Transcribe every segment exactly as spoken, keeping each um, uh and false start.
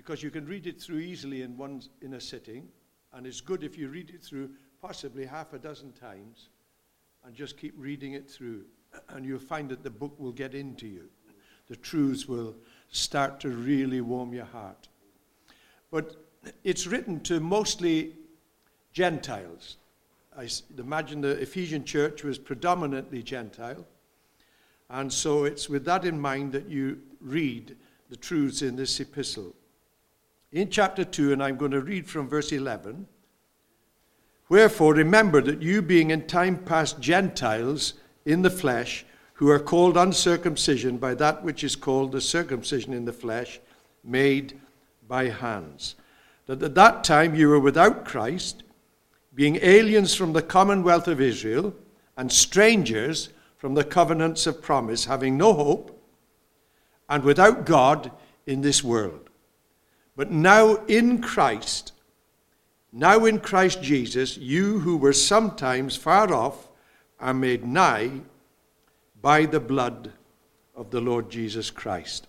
because you can read it through easily in one in a sitting, and it's good if you read it through possibly half a dozen times and just keep reading it through, and you'll find that the book will get into you. The truths will start to really warm your heart. But it's written to mostly Gentiles. I imagine the Ephesian church was predominantly Gentile, and so it's with that in mind that you read the truths in this epistle. In chapter two, and I'm going to read from verse eleven, "Wherefore remember that you being in time past Gentiles in the flesh, who are called uncircumcision by that which is called the circumcision in the flesh, made by hands, that at that time you were without Christ, being aliens from the commonwealth of Israel, and strangers from the covenants of promise, having no hope, and without God in this world. But now in Christ, now in Christ Jesus, you who were sometimes far off are made nigh by the blood of the Lord Jesus Christ."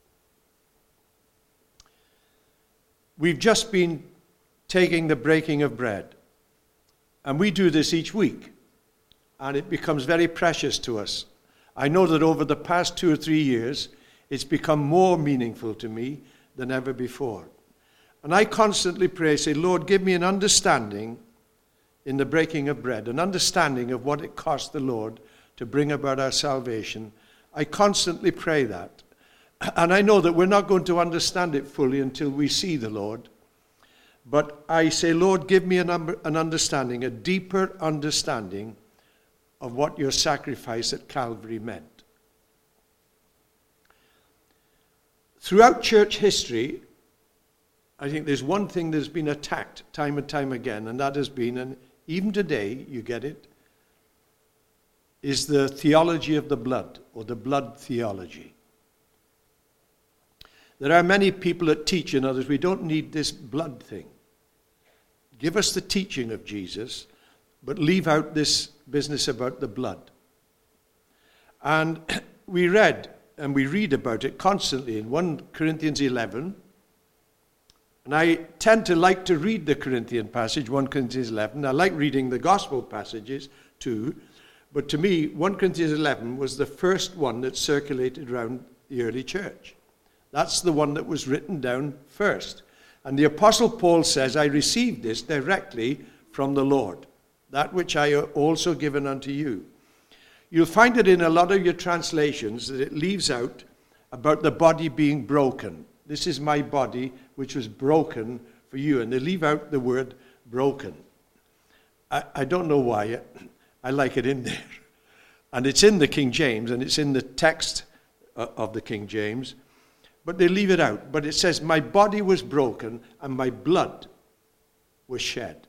We've just been taking the breaking of bread, and we do this each week, and it becomes very precious to us. I know that over the past two or three years, it's become more meaningful to me than ever before. And I constantly pray, say, Lord, give me an understanding in the breaking of bread, an understanding of what it cost the Lord to bring about our salvation. I constantly pray that. And I know that we're not going to understand it fully until we see the Lord. But I say, Lord, give me an, um, an understanding, a deeper understanding of what your sacrifice at Calvary meant. Throughout church history, I think there's one thing that's been attacked time and time again, and that has been, and even today you get it, is the theology of the blood, or the blood theology. There are many people that teach in others, we don't need this blood thing. Give us the teaching of Jesus, but leave out this business about the blood. And we read, and we read about it constantly in First Corinthians eleven. And I tend to like to read the Corinthian passage, First Corinthians eleven. I like reading the gospel passages too. But to me, First Corinthians eleven was the first one that circulated around the early church. That's the one that was written down first. And the Apostle Paul says, I received this directly from the Lord, that which I also given unto you. You'll find it in a lot of your translations that it leaves out about the body being broken. This is my body which was broken for you. And they leave out the word broken. I, I don't know why. I like it in there. And it's in the King James, and it's in the text of the King James. But they leave it out. But it says, my body was broken and my blood was shed.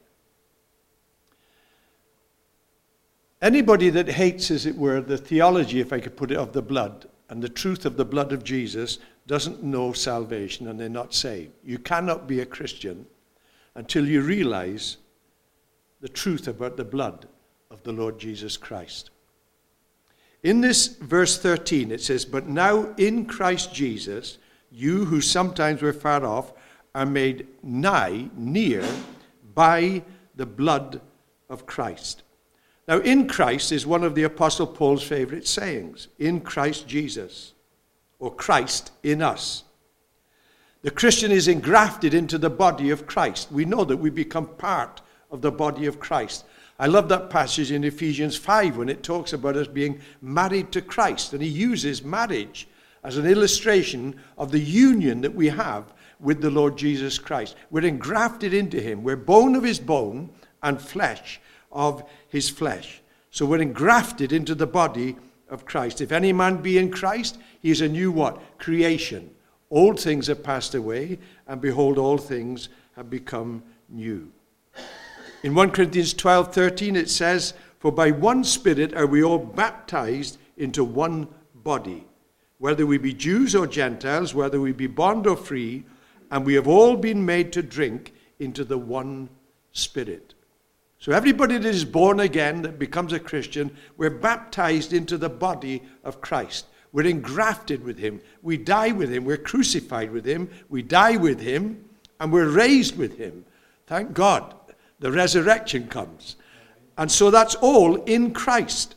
Anybody that hates, as it were, the theology, if I could put it, of the blood and the truth of the blood of Jesus doesn't know salvation, and they're not saved. You cannot be a Christian until you realize the truth about the blood of the Lord Jesus Christ. In this verse thirteen, it says, but now in Christ Jesus, you who sometimes were far off are made nigh, near, by the blood of Christ. Now, in Christ is one of the Apostle Paul's favorite sayings, in Christ Jesus, or Christ in us. The Christian is engrafted into the body of Christ. We know that we become part of the body of Christ. I love that passage in Ephesians five when it talks about us being married to Christ, and he uses marriage as an illustration of the union that we have with the Lord Jesus Christ. We're engrafted into him. We're bone of his bone and flesh of his flesh. So we're engrafted into the body of Christ. If any man be in Christ, he is a new what? Creation. Old things have passed away, and behold, all things have become new. In First Corinthians twelve thirteen it says, for by one Spirit are we all baptized into one body, whether we be Jews or Gentiles, whether we be bond or free, and we have all been made to drink into the one Spirit. So everybody that is born again, that becomes a Christian, we're baptized into the body of Christ. We're engrafted with him. We die with him. We're crucified with him. We die with him. And we're raised with him. Thank God. The resurrection comes. And so that's all in Christ.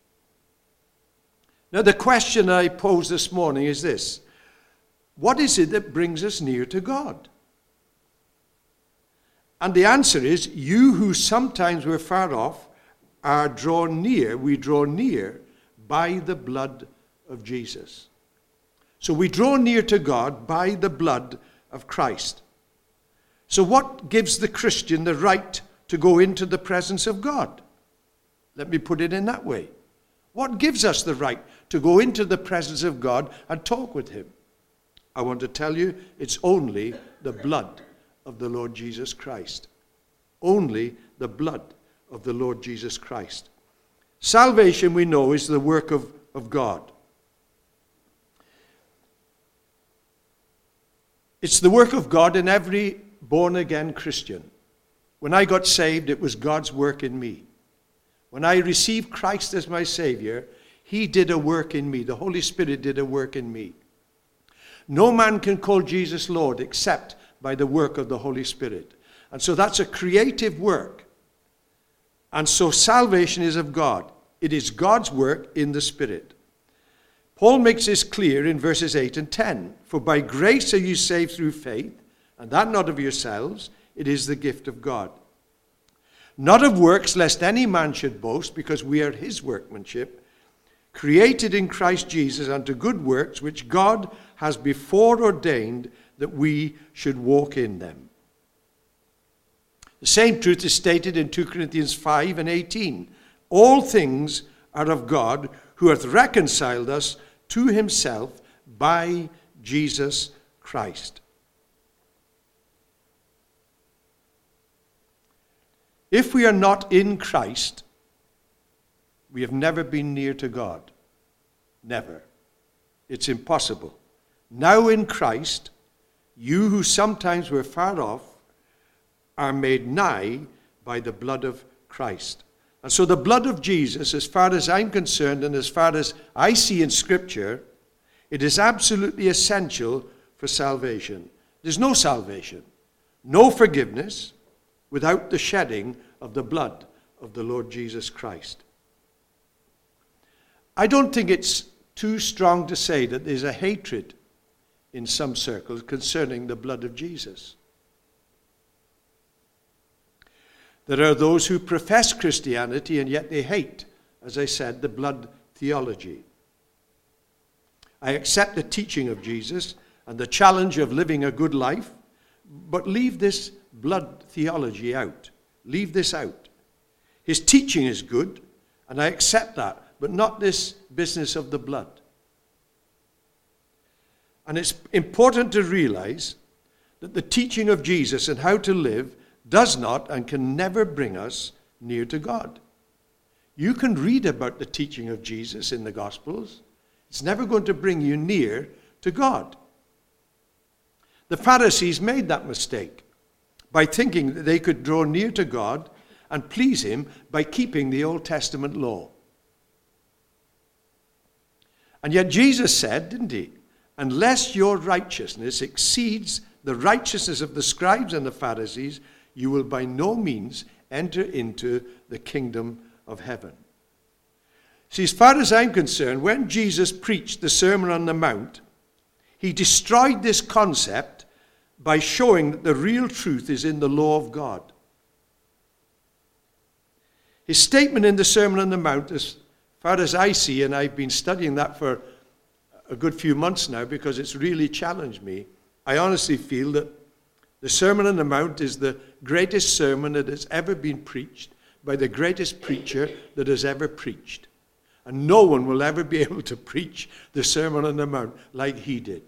Now the question I posed this morning is this. What is it that brings us near to God? And the answer is, you who sometimes were far off are drawn near, we draw near by the blood of Jesus. So we draw near to God by the blood of Christ. So what gives the Christian the right to go into the presence of God? Let me put it in that way. What gives us the right to go into the presence of God and talk with him? I want to tell you, it's only the blood of the Lord Jesus Christ. Only the blood of the Lord Jesus Christ. Salvation, we know, is the work of, of God. It's the work of God in every born-again Christian. When I got saved, it was God's work in me. When I received Christ as my Savior, he did a work in me. The Holy Spirit did a work in me. No man can call Jesus Lord except by the work of the Holy Spirit. And so that's a creative work. And so salvation is of God. It is God's work in the Spirit. Paul makes this clear in verses eight and ten. For by grace are you saved through faith, and that not of yourselves, it is the gift of God. Not of works, lest any man should boast, because we are his workmanship, created in Christ Jesus unto good works, which God has before ordained that we should walk in them. The same truth is stated in two Corinthians five and eighteen. All things are of God, who hath reconciled us to himself by Jesus Christ. If we are not in Christ, we have never been near to God. Never. It's impossible. Now in Christ, you who sometimes were far off are made nigh by the blood of Christ. And so the blood of Jesus, as far as I'm concerned and as far as I see in Scripture, it is absolutely essential for salvation. There's no salvation, no forgiveness, without the shedding of the blood of the Lord Jesus Christ. I don't think it's too strong to say that there's a hatred in some circles concerning the blood of Jesus. There are those who profess Christianity and yet they hate, as I said, the blood theology. I accept the teaching of Jesus and the challenge of living a good life, but leave this blood theology out. Leave this out. His teaching is good, and I accept that, but not this business of the blood. And it's important to realize that the teaching of Jesus and how to live does not and can never bring us near to God. You can read about the teaching of Jesus in the Gospels. It's never going to bring you near to God. The Pharisees made that mistake by thinking that they could draw near to God and please him by keeping the Old Testament law. And yet Jesus said, didn't he, unless your righteousness exceeds the righteousness of the scribes and the Pharisees, you will by no means enter into the kingdom of heaven. See, as far as I'm concerned, when Jesus preached the Sermon on the Mount, he destroyed this concept by showing that the real truth is in the law of God. His statement in the Sermon on the Mount, as far as I see, and I've been studying that for a good few months now because it's really challenged me, I honestly feel that the Sermon on the Mount is the greatest sermon that has ever been preached by the greatest preacher that has ever preached. And no one will ever be able to preach the Sermon on the Mount like he did.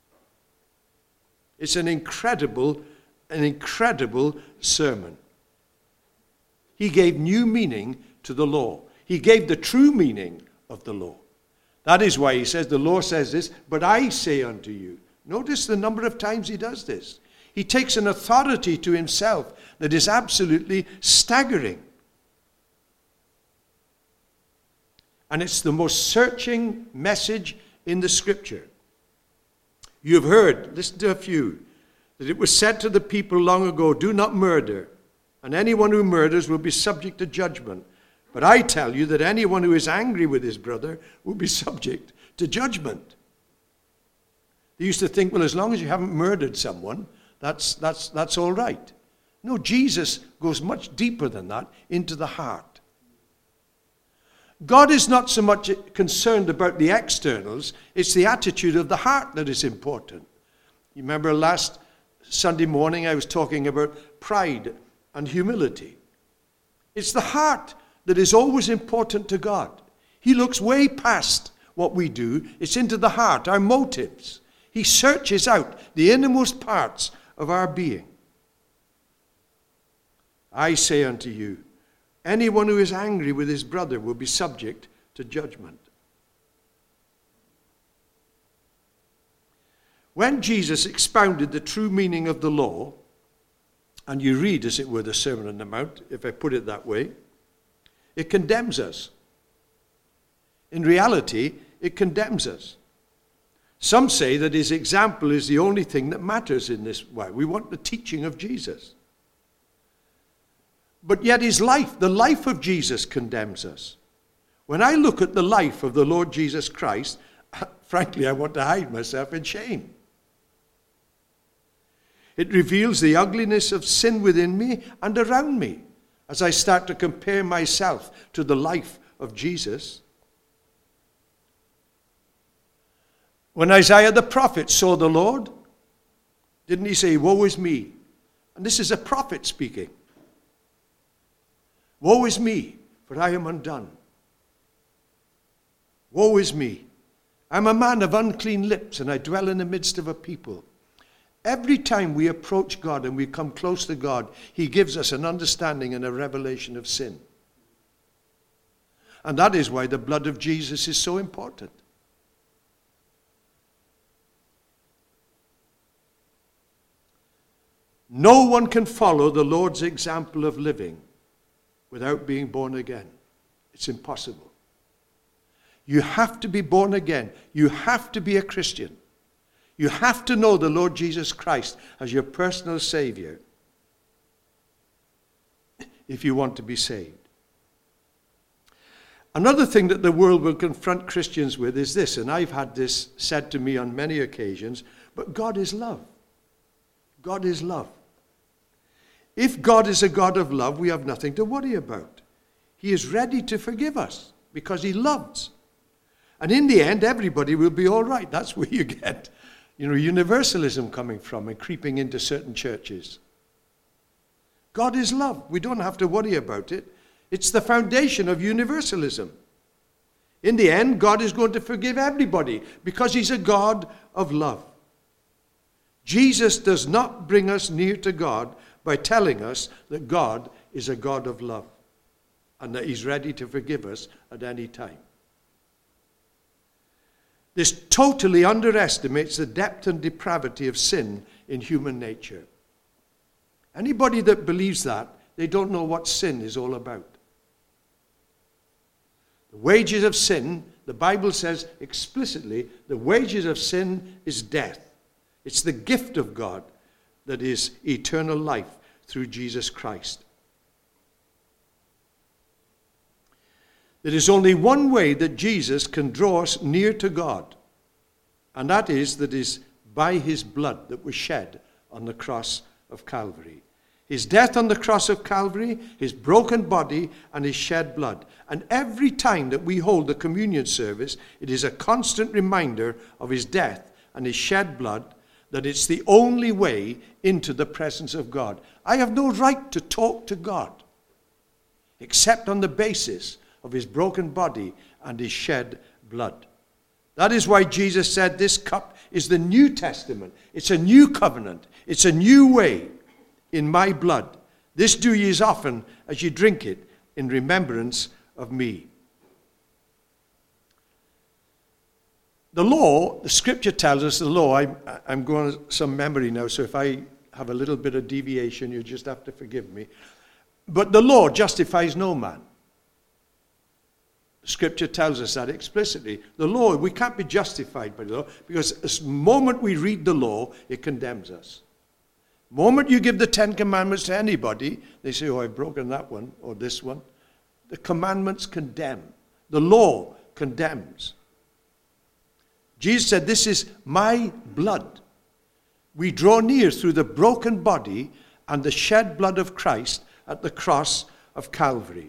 It's an incredible, an incredible sermon. He gave new meaning to the law. He gave the true meaning of the law. That is why he says, the law says this, but I say unto you. Notice the number of times he does this. He takes an authority to himself that is absolutely staggering. And it's the most searching message in the scripture. You have heard, listen to a few, that it was said to the people long ago, do not murder, and anyone who murders will be subject to judgment. But I tell you that anyone who is angry with his brother will be subject to judgment. They used to think, well, as long as you haven't murdered someone, that's, that's, that's all right. No, Jesus goes much deeper than that, into the heart. God is not so much concerned about the externals, it's the attitude of the heart that is important. You remember last Sunday morning I was talking about pride and humility. It's the heart that is always important to God. He looks way past what we do. It's into the heart, our motives. He searches out the innermost parts of our being. I say unto you, anyone who is angry with his brother will be subject to judgment. When Jesus expounded the true meaning of the law, and you read, as it were, the Sermon on the Mount, if I put it that way, it condemns us. In reality, it condemns us. Some say that his example is the only thing that matters in this way. We want the teaching of Jesus. But yet his life, the life of Jesus, condemns us. When I look at the life of the Lord Jesus Christ, frankly, I want to hide myself in shame. It reveals the ugliness of sin within me and around me as I start to compare myself to the life of Jesus. When Isaiah the prophet saw the Lord, didn't he say, woe is me? And this is a prophet speaking. Woe is me, for I am undone. Woe is me. I'm a man of unclean lips, and I dwell in the midst of a people. Every time we approach God and we come close to God, he gives us an understanding and a revelation of sin. And that is why the blood of Jesus is so important. No one can follow the Lord's example of living without being born again. It's impossible. You have to be born again. You have to be a Christian. You have to know the Lord Jesus Christ as your personal Savior if you want to be saved. Another thing that the world will confront Christians with is this, and I've had this said to me on many occasions, but God is love. God is love. If God is a God of love, we have nothing to worry about. He is ready to forgive us because he loves. And in the end, everybody will be all right. That's where you get, you know, universalism coming from and creeping into certain churches. God is love. We don't have to worry about it. It's the foundation of universalism. In the end, God is going to forgive everybody because he's a God of love. Jesus does not bring us near to God by telling us that God is a God of love and that he's ready to forgive us at any time. This totally underestimates the depth and depravity of sin in human nature. Anybody that believes that, they don't know what sin is all about. The wages of sin, the Bible says explicitly, the wages of sin is death. It's the gift of God that is eternal life through Jesus Christ. There is only one way that Jesus can draw us near to God, and that is that is by his blood that was shed on the cross of Calvary. His death on the cross of Calvary, his broken body, and his shed blood. And every time that we hold the communion service, it is a constant reminder of his death and his shed blood, that it's the only way into the presence of God. I have no right to talk to God except on the basis of his broken body and his shed blood. That is why Jesus said this cup is the New Testament. It's a new covenant. It's a new way in my blood. This do ye as often as you drink it in remembrance of me. The law, the scripture tells us the law, I, I'm going to some memory now, so if I have a little bit of deviation, you just have to forgive me. But the law justifies no man. Scripture tells us that explicitly. The law, we can't be justified by the law, because the moment we read the law, it condemns us. The moment you give the Ten Commandments to anybody, they say, oh, I've broken that one or this one. The commandments condemn. The law condemns. Jesus said, this is my blood. We draw near through the broken body and the shed blood of Christ at the cross of Calvary.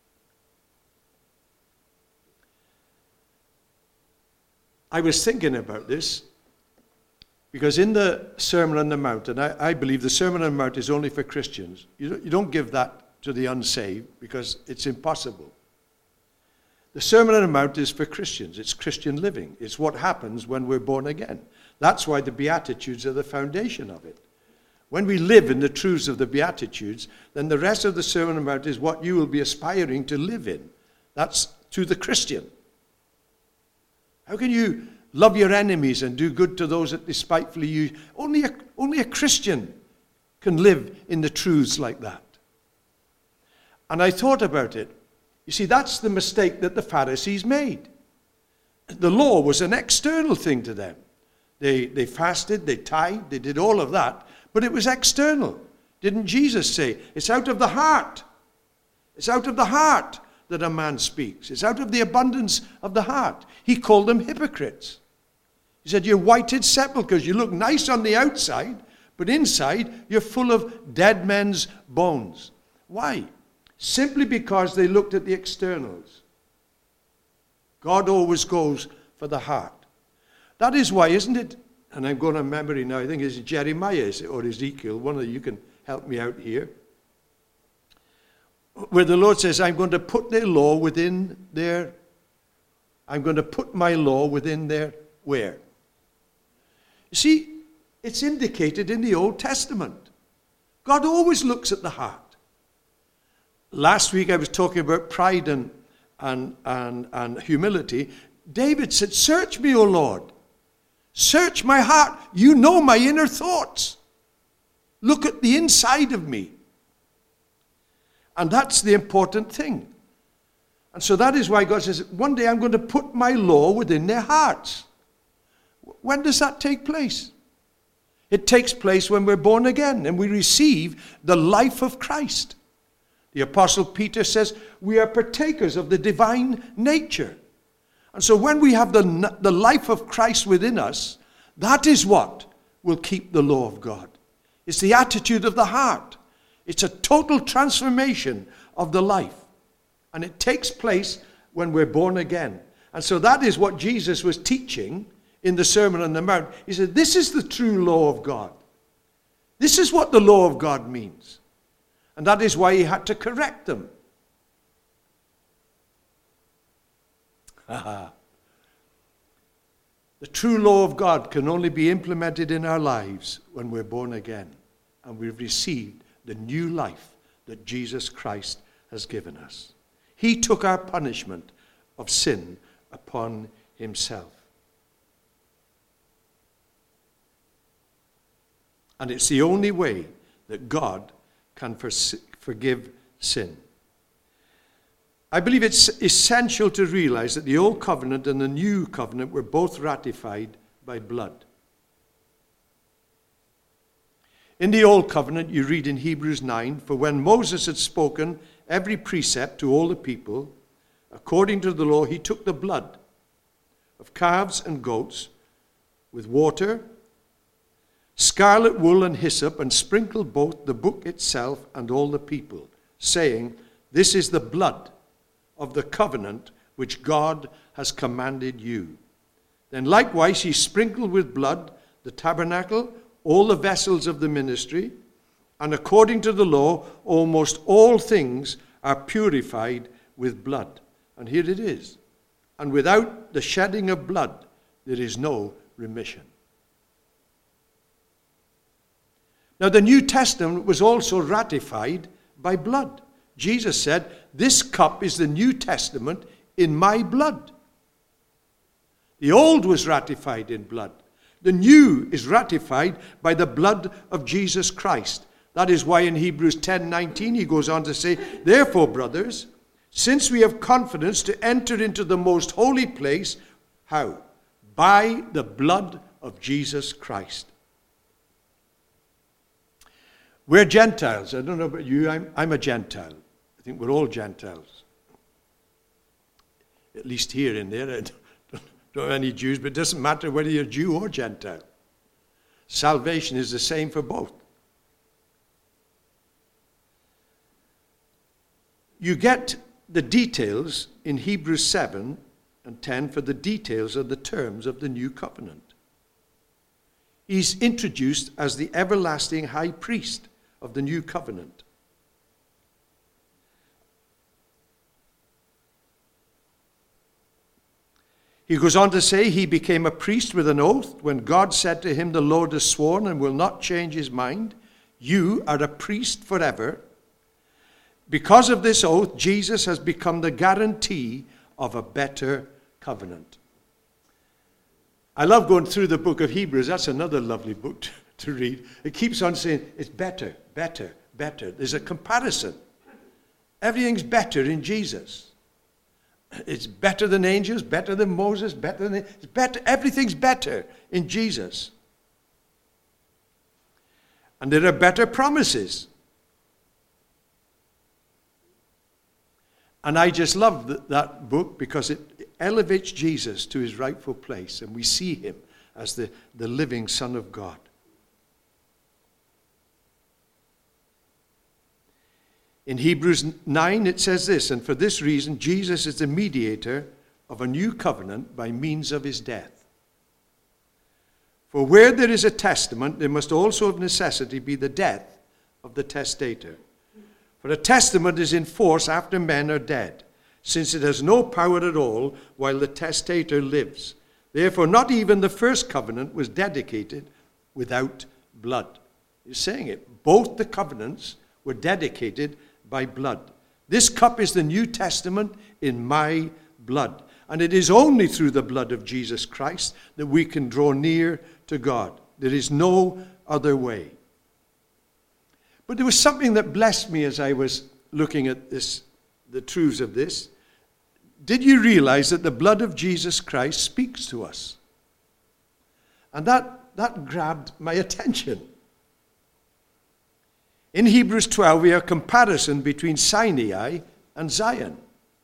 I was thinking about this because in the Sermon on the Mount, and I, I believe the Sermon on the Mount is only for Christians. You don't, you don't give that to the unsaved because it's impossible. The Sermon on the Mount is for Christians. It's Christian living. It's what happens when we're born again. That's why the Beatitudes are the foundation of it. When we live in the truths of the Beatitudes, then the rest of the Sermon on the Mount is what you will be aspiring to live in. That's to the Christian. How can you love your enemies and do good to those that despitefully use you? Only a, only a Christian can live in the truths like that. And I thought about it. You see, that's the mistake that the Pharisees made. The law was an external thing to them. They, they fasted, they tithed, they did all of that, but it was external. Didn't Jesus say, it's out of the heart. It's out of the heart that a man speaks. It's out of the abundance of the heart. He called them hypocrites. He said, you're whited sepulchres. You look nice on the outside, but inside you're full of dead men's bones. Why? Simply because they looked at the externals. God always goes for the heart. That is why, isn't it? And I'm going on memory now. I think it's Jeremiah or Ezekiel. One of you can help me out here. Where the Lord says, I'm going to put their law within their, I'm going to put my law within their, where? You see, it's indicated in the Old Testament. God always looks at the heart. Last week I was talking about pride and, and, and, and humility. David said, search me, O Lord. Search my heart. You know my inner thoughts. Look at the inside of me. And that's the important thing. And so that is why God says, one day I'm going to put my law within their hearts. When does that take place? It takes place when we're born again and we receive the life of Christ. The Apostle Peter says, we are partakers of the divine nature. And so when we have the, the life of Christ within us, that is what will keep the law of God. It's the attitude of the heart. It's a total transformation of the life. And it takes place when we're born again. And so that is what Jesus was teaching in the Sermon on the Mount. He said, this is the true law of God. This is what the law of God means. And that is why he had to correct them. The true law of God can only be implemented in our lives when we're born again and we've received the new life that Jesus Christ has given us. He took our punishment of sin upon himself. And it's the only way that God can forgive sin. I believe it's essential to realize that the old covenant and the new covenant were both ratified by blood. In the old covenant, you read in Hebrews nine, for when Moses had spoken every precept to all the people, according to the law, he took the blood of calves and goats with water, scarlet wool and hyssop, and sprinkled both the book itself and all the people, saying, this is the blood of the covenant which God has commanded you. Then likewise he sprinkled with blood the tabernacle, all the vessels of the ministry, and according to the law, almost all things are purified with blood. And here it is. And without the shedding of blood, there is no remission. Now the New Testament was also ratified by blood. Jesus said, this cup is the New Testament in my blood. The old was ratified in blood. The new is ratified by the blood of Jesus Christ. That is why in Hebrews ten nineteen he goes on to say, therefore, brothers, Since we have confidence to enter into the most holy place, how? By the blood of Jesus Christ. We're Gentiles. I don't know about you, I'm, I'm a Gentile. I think we're all Gentiles. At least here and there. I don't, don't have any Jews, but it doesn't matter whether you're Jew or Gentile. Salvation is the same for both. You get the details in Hebrews seven and ten for the details of the terms of the new covenant. He's introduced as the everlasting high priest of the new covenant. He goes on to say he became a priest with an oath when God said to him, the Lord has sworn and will not change his mind. You are a priest forever. Because of this oath, Jesus has become the guarantee of a better covenant. I love going through the book of Hebrews. That's another lovely book to, to read. It keeps on saying it's better, better, better. There's a comparison. Everything's better in Jesus. It's better than angels, better than Moses, better than it's better. Everything's better in Jesus. And there are better promises. And I just love th- that book because it elevates Jesus to his rightful place, and we see him as the, the living Son of God. In Hebrews nine, it says this, and for this reason, Jesus is the mediator of a new covenant by means of his death. For where there is a testament, there must also of necessity be the death of the testator. For a testament is in force after men are dead, since it has no power at all while the testator lives. Therefore, not even the first covenant was dedicated without blood. He's saying it. Both the covenants were dedicated by blood. This cup is the New Testament in my blood. And it is only through the blood of Jesus Christ that we can draw near to God. There is no other way. But there was something that blessed me as I was looking at this, the truths of this. Did you realize that the blood of Jesus Christ speaks to us? And that, that grabbed my attention. In Hebrews twelve, we have a comparison between Sinai and Zion.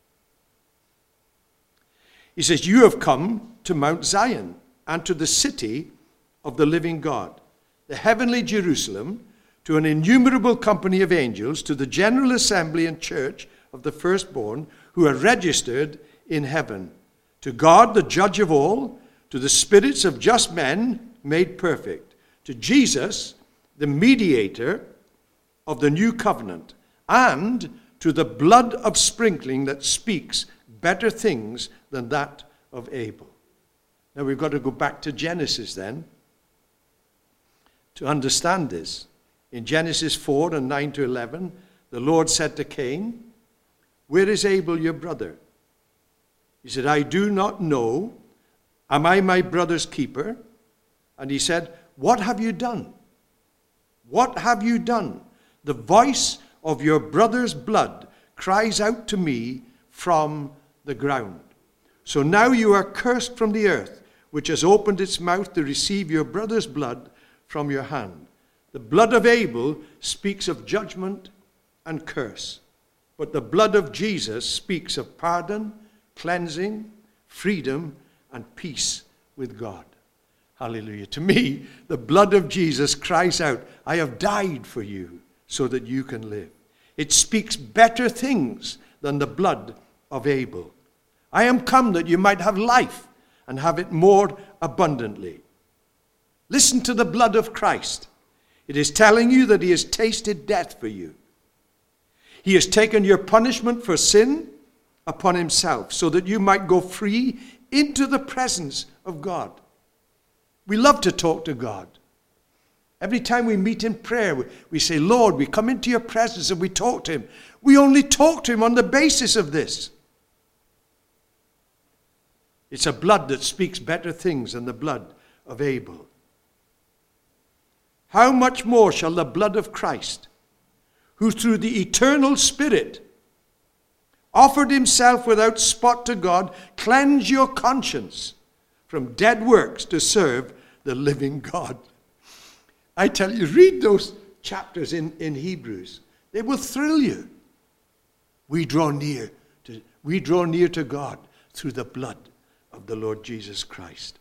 He says, you have come to Mount Zion and to the city of the living God, the heavenly Jerusalem, to an innumerable company of angels, to the general assembly and church of the firstborn who are registered in heaven, to God, the judge of all, to the spirits of just men made perfect, to Jesus, the mediator of the new covenant, and to the blood of sprinkling that speaks better things than that of Abel. Now we've got to go back to Genesis then to understand this. In Genesis four and nine to eleven, the Lord said to Cain, where is Abel your brother? He said, I do not know. Am I my brother's keeper? And he said, what have you done? What have you done? The voice of your brother's blood cries out to me from the ground. So now you are cursed from the earth, which has opened its mouth to receive your brother's blood from your hand. The blood of Abel speaks of judgment and curse, but the blood of Jesus speaks of pardon, cleansing, freedom, and peace with God. Hallelujah. To me, the blood of Jesus cries out, I have died for you so that you can live. It speaks better things than the blood of Abel. I am come that you might have life and have it more abundantly. Listen to the blood of Christ. It is telling you that he has tasted death for you. He has taken your punishment for sin upon himself so that you might go free into the presence of God. We love to talk to God. Every time we meet in prayer, we, we say, Lord, we come into your presence and we talk to him. We only talk to him on the basis of this. It's a blood that speaks better things than the blood of Abel. How much more shall the blood of Christ, who through the eternal Spirit offered himself without spot to God, cleanse your conscience from dead works to serve the living God. I tell you, read those chapters in, in Hebrews. They will thrill you. We draw near to, we draw near to God through the blood of the Lord Jesus Christ.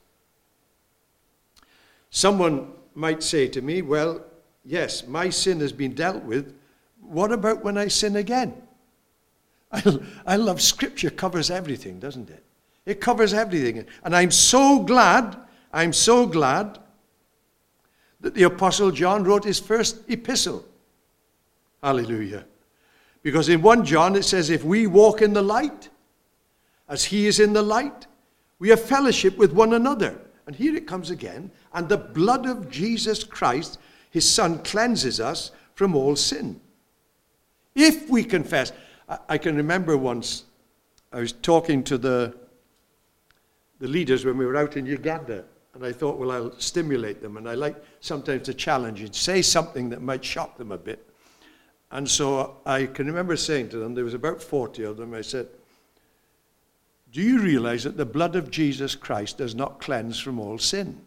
Someone might say to me, well, yes, my sin has been dealt with. What about when I sin again? I, I love Scripture covers everything, doesn't it? It covers everything. And I'm so glad, I'm so glad that the Apostle John wrote his first epistle. Hallelujah. Because in First John it says, if we walk in the light, as he is in the light, we have fellowship with one another. And here it comes again. And the blood of Jesus Christ, his Son, cleanses us from all sin. If we confess. I, I can remember once I was talking to the, the leaders when we were out in Uganda. And I thought, well, I'll stimulate them. And I like sometimes to challenge and say something that might shock them a bit. And so I can remember saying to them, there was about forty of them, I said, do you realize that the blood of Jesus Christ does not cleanse from all sin?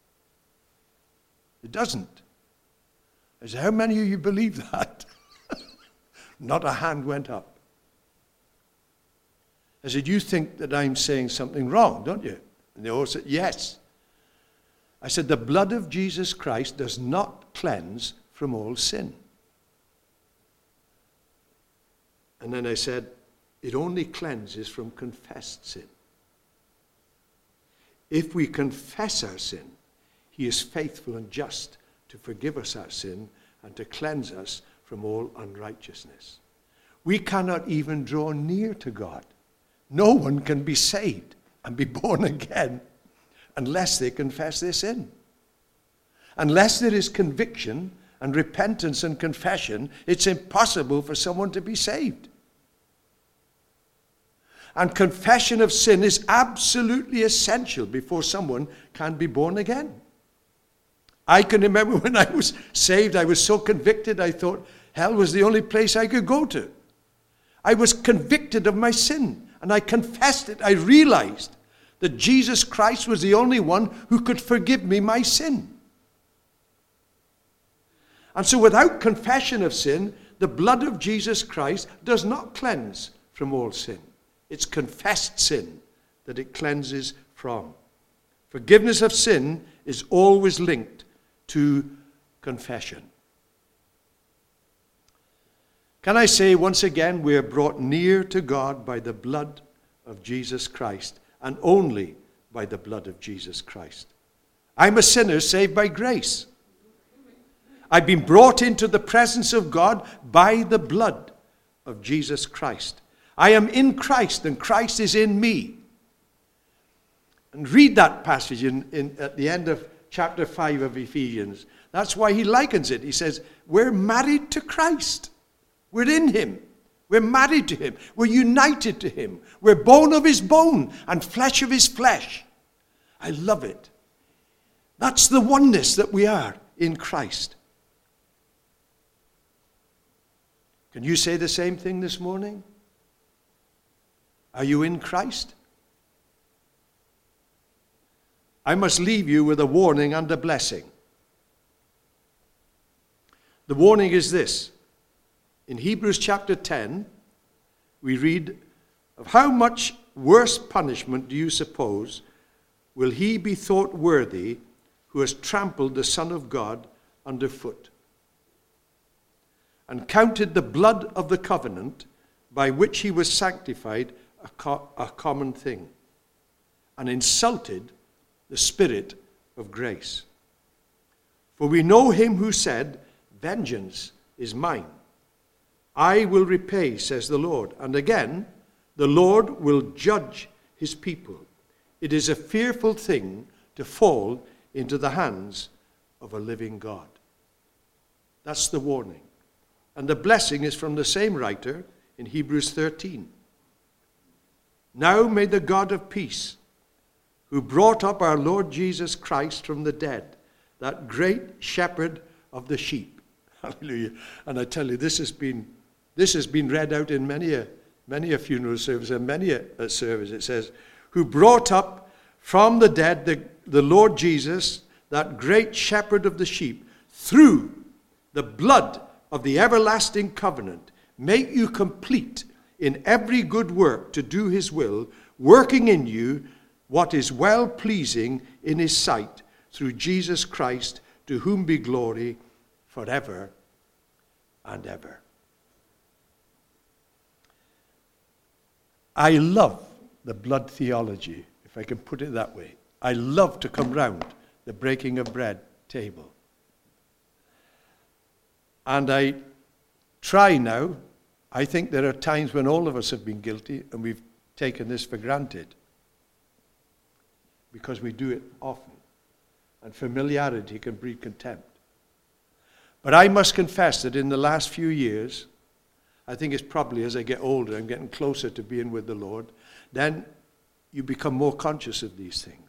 It doesn't. I said, how many of you believe that? Not a hand went up. I said, you think that I'm saying something wrong, don't you? And they all said, yes. I said, the blood of Jesus Christ does not cleanse from all sin. And then I said, it only cleanses from confessed sin. If we confess our sin, he is faithful and just to forgive us our sin and to cleanse us from all unrighteousness. We cannot even draw near to God. No one can be saved and be born again unless they confess their sin. Unless there is conviction and repentance and confession, it's impossible for someone to be saved. And confession of sin is absolutely essential before someone can be born again. I can remember when I was saved, I was so convicted, I thought hell was the only place I could go to. I was convicted of my sin, and I confessed it. I realized that Jesus Christ was the only one who could forgive me my sin. And so without confession of sin, the blood of Jesus Christ does not cleanse from all sin. It's confessed sin that it cleanses from. Forgiveness of sin is always linked to confession. Can I say once again, we are brought near to God by the blood of Jesus Christ, and only by the blood of Jesus Christ. I'm a sinner saved by grace. I've been brought into the presence of God by the blood of Jesus Christ. I am in Christ, and Christ is in me. And read that passage in, in, at the end of chapter five of Ephesians. That's why he likens it. He says, we're married to Christ. We're in him. We're married to him. We're united to him. We're bone of his bone and flesh of his flesh. I love it. That's the oneness that we are in Christ. Can you say the same thing this morning? Are you in Christ? I must leave you with a warning and a blessing. The warning is this. In Hebrews chapter ten, we read, of how much worse punishment do you suppose will he be thought worthy who has trampled the Son of God underfoot and counted the blood of the covenant by which he was sanctified a, co- a common thing, and insulted the Spirit of grace? For we know him who said, vengeance is mine. I will repay, says the Lord. And again, the Lord will judge his people. It is a fearful thing to fall into the hands of a living God. That's the warning. And the blessing is from the same writer in Hebrews thirteen. Now may the God of peace, who brought up our Lord Jesus Christ from the dead, that great shepherd of the sheep. Hallelujah. And I tell you, this has been This has been read out in many a, many a funeral service and many a, a service, it says, who brought up from the dead the, the Lord Jesus, that great shepherd of the sheep, through the blood of the everlasting covenant, make you complete in every good work to do his will, working in you what is well-pleasing in his sight, through Jesus Christ, to whom be glory forever and ever. I love the blood theology, if I can put it that way. I love to come round the breaking of bread table. And I try now. I think there are times when all of us have been guilty and we've taken this for granted because we do it often. And familiarity can breed contempt. But I must confess that in the last few years, I think it's probably as I get older and getting closer to being with the Lord, then you become more conscious of these things.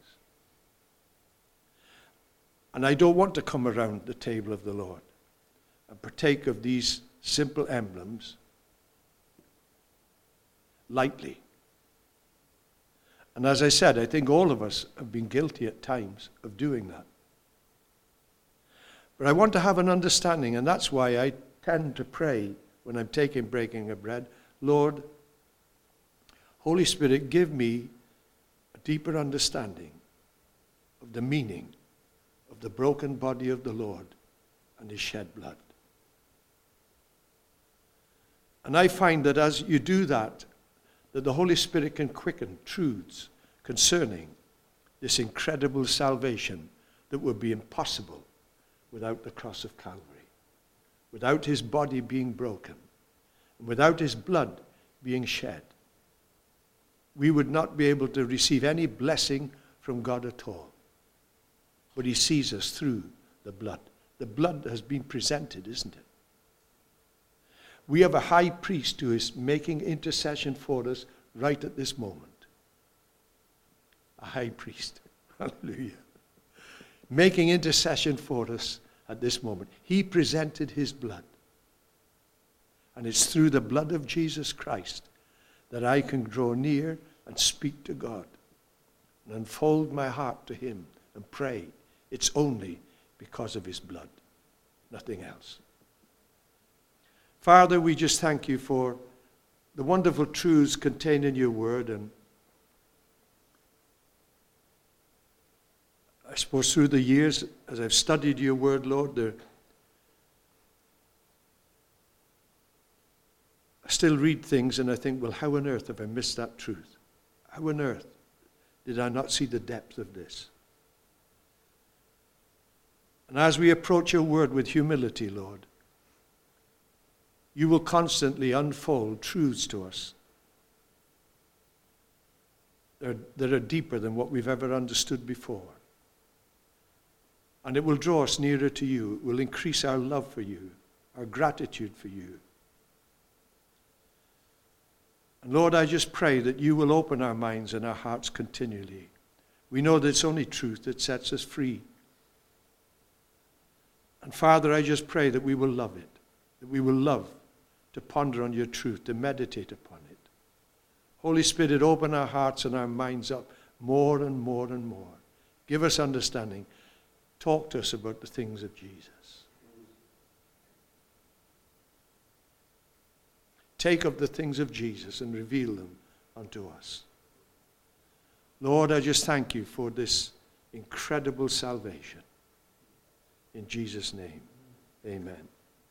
And I don't want to come around the table of the Lord and partake of these simple emblems lightly. And as I said, I think all of us have been guilty at times of doing that. But I want to have an understanding, and that's why I tend to pray when I'm taking breaking of bread, Lord, Holy Spirit, give me a deeper understanding of the meaning of the broken body of the Lord and his shed blood. And I find that as you do that, that the Holy Spirit can quicken truths concerning this incredible salvation that would be impossible without the cross of Calvary, without his body being broken, and without his blood being shed. We would not be able to receive any blessing from God at all. But he sees us through the blood. The blood has been presented, isn't it? We have a high priest who is making intercession for us right at this moment. A high priest. Hallelujah. Making intercession for us at this moment. He presented his blood. And it's through the blood of Jesus Christ that I can draw near and speak to God and unfold my heart to him and pray. It's only because of his blood, nothing else. Father, we just thank you for the wonderful truths contained in your word. And I suppose through the years, as I've studied your word, Lord, there, I still read things and I think, well, how on earth have I missed that truth? How on earth did I not see the depth of this? And as we approach your word with humility, Lord, you will constantly unfold truths to us that are, that are deeper than what we've ever understood before. And it will draw us nearer to you. It will increase our love for you, our gratitude for you. And Lord, I just pray that you will open our minds and our hearts continually. We know that it's only truth that sets us free. And Father, I just pray that we will love it, that we will love to ponder on your truth, to meditate upon it. Holy Spirit, open our hearts and our minds up more and more and more. Give us understanding. Talk to us about the things of Jesus. Take up the things of Jesus and reveal them unto us. Lord, I just thank you for this incredible salvation. In Jesus' name, amen.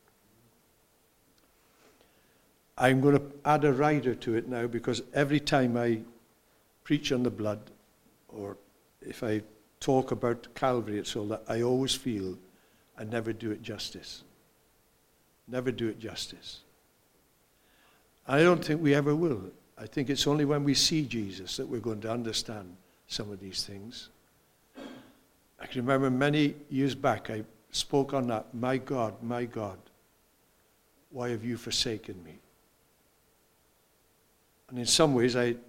I'm going to add a rider to it now because every time I preach on the blood or if I talk about Calvary, it's all that I always feel I never do it justice. Never do it justice. I don't think we ever will. I think it's only when we see Jesus that we're going to understand some of these things. I can remember many years back I spoke on that, my God, my God, why have you forsaken me? And in some ways I